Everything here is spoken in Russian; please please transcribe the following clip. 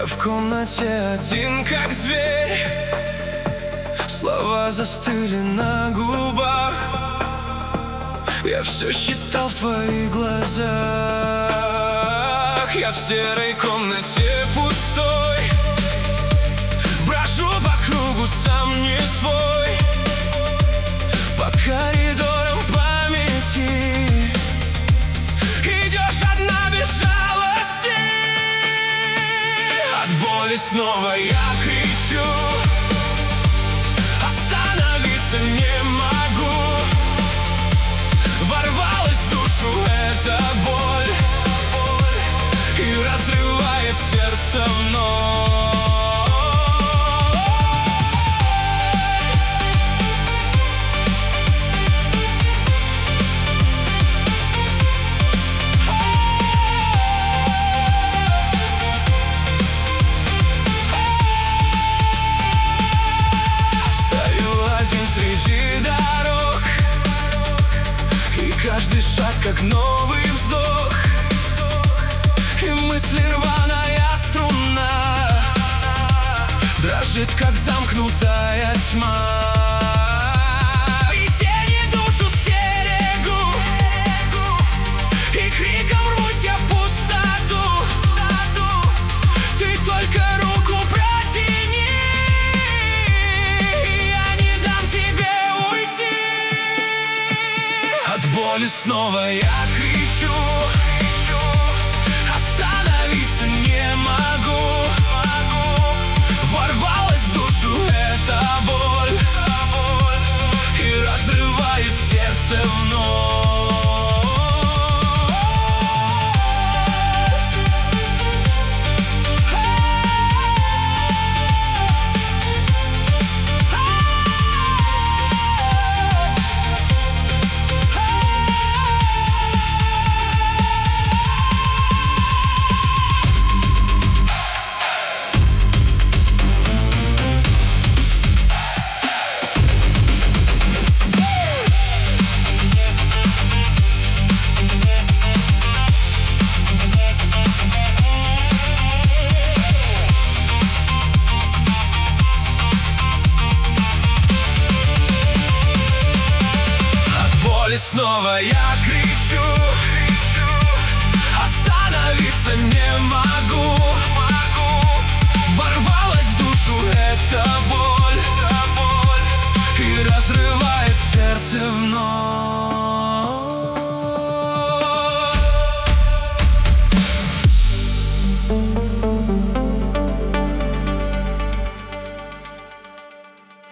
Я в комнате один, как зверь. Слова застыли на губах. Я все считал в твоих глазах. Я в серой комнате пустой, брожу по кругу, сам не свой, по коридорам памяти. Идешь одна без жалости. От боли снова я кричу, остановиться не могу. Ворвалась в душу эта боль и разрывает сердце вновь. Среди дорог, и каждый шаг как новый вздох, и мысли рваная струна дрожит, как замкнутая тьма. И тени душу стерегут, и криком рвусь я в пустоту. Ты только руку протяни, от боли снова я кричу, остановиться не могу. Ворвалась в душу эта боль и разрывает сердце вновь. Снова я кричу, остановиться не могу. Ворвалась в душу эта боль